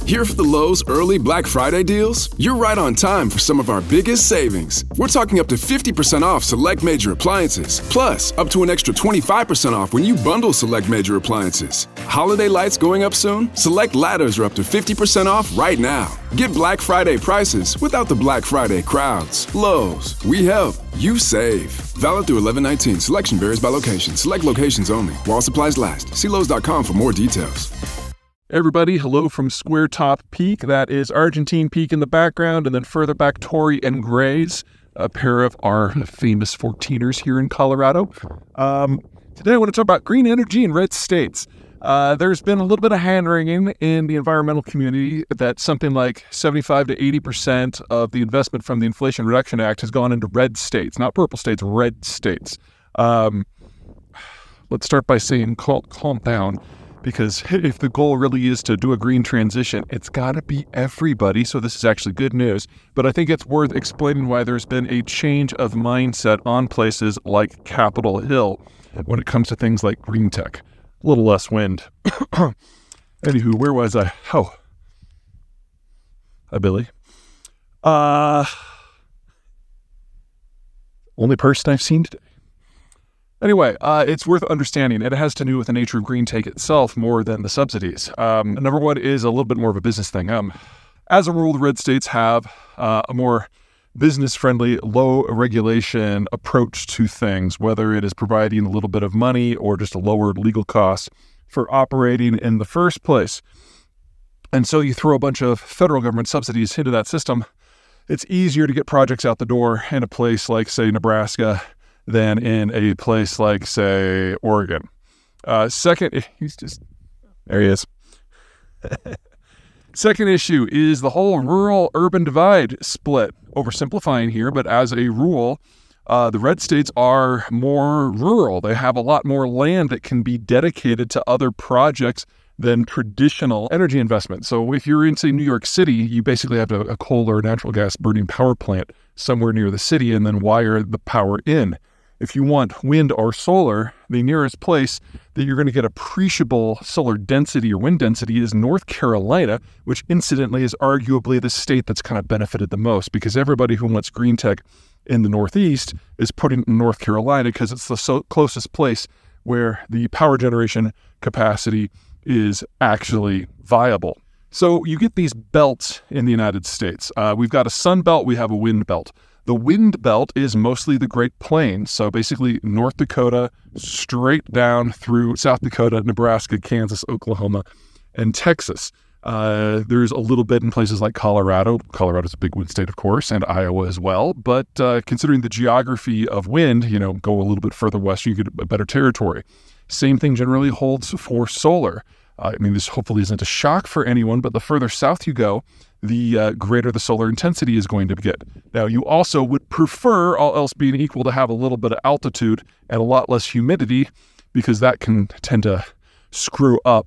Here for the Lowe's early Black Friday deals? You're right on time for some of our biggest savings. We're talking up to 50% off select major appliances, plus up to an extra 25% off when you bundle select major appliances. Holiday lights going up soon? Select ladders are up to 50% off right now. Get Black Friday prices without the Black Friday crowds. Lowe's, we help, you save. Valid through 11/19. Selection varies by location. Select locations only. While supplies last. See Lowe's.com for more details. Everybody, hello from Square Top Peak. That is Argentine Peak in the background, and then further back, Torrey and Grays, a pair of our famous 14ers here in Colorado. Today I want to talk about green energy in red states. There's been a little bit of hand-wringing in the environmental community that something like 75 to 80% of the investment from the Inflation Reduction Act has gone into red states, not purple states, red states. Let's start by saying calm down. Because if the goal really is to do a green transition, it's got to be everybody. So this is actually good news. But I think it's worth explaining why there's been a change of mindset on places like Capitol Hill when it comes to things like green tech. A little less wind. Anywho, where was I? Oh. Hi, Billy. Only person I've seen today. Anyway, it's worth understanding. It has to do with the nature of green tech itself more than the subsidies. Number one is a little bit more of a business thing. As a rule, the red states have a more business-friendly, low-regulation approach to things, whether it is providing a little bit of money or just a lower legal cost for operating in the first place. And so you throw a bunch of federal government subsidies into that system, it's easier to get projects out the door in a place like, say, Nebraska, than in a place like, say, Oregon. Second, there he is. Second issue is the whole rural-urban divide split. Oversimplifying here, but as a rule, the red states are more rural. They have a lot more land that can be dedicated to other projects than traditional energy investment. So if you're in, say, New York City, you basically have a coal or natural gas burning power plant somewhere near the city and then wire the power in. If you want wind or solar, the nearest place that you're going to get appreciable solar density or wind density is North Carolina, which incidentally is arguably the state that's kind of benefited the most because everybody who wants green tech in the Northeast is putting it in North Carolina because it's the closest place where the power generation capacity is actually viable. So you get these belts in the United States. We've got a sun belt, we have a wind belt. The wind belt is mostly the Great Plains, so basically North Dakota, straight down through South Dakota, Nebraska, Kansas, Oklahoma, and Texas. There's a little bit in places like Colorado. Colorado's a big wind state, of course, and Iowa as well. But considering the geography of wind, go a little bit further west, you get a better territory. Same thing generally holds for solar. This hopefully isn't a shock for anyone, but the further south you go, the greater the solar intensity is going to get. Now, you also would prefer, all else being equal, to have a little bit of altitude and a lot less humidity because that can tend to screw up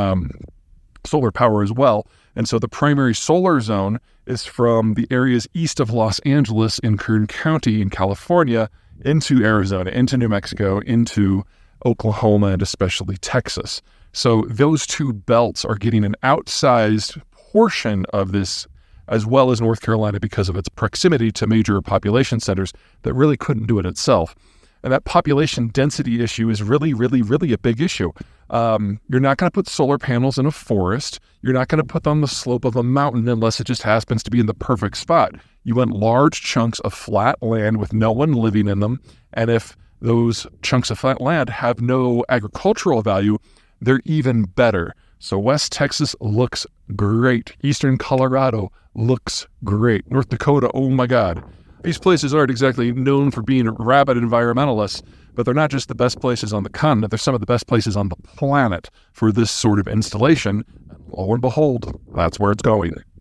solar power as well. And so the primary solar zone is from the areas east of Los Angeles in Kern County in California into Arizona, into New Mexico, into Oklahoma, and especially Texas. So those two belts are getting an outsized portion of this, as well as North Carolina, because of its proximity to major population centers that really couldn't do it itself. And that population density issue is really, really, really a big issue. You're not going to put solar panels in a forest. You're not going to put them on the slope of a mountain unless it just happens to be in the perfect spot. You want large chunks of flat land with no one living in them. And if those chunks of flat land have no agricultural value, they're even better. So West Texas looks great. Eastern Colorado looks great. North Dakota, oh my God. These places aren't exactly known for being rabid environmentalists, but they're not just the best places on the continent. They're some of the best places on the planet for this sort of installation. Lo and behold, that's where it's going.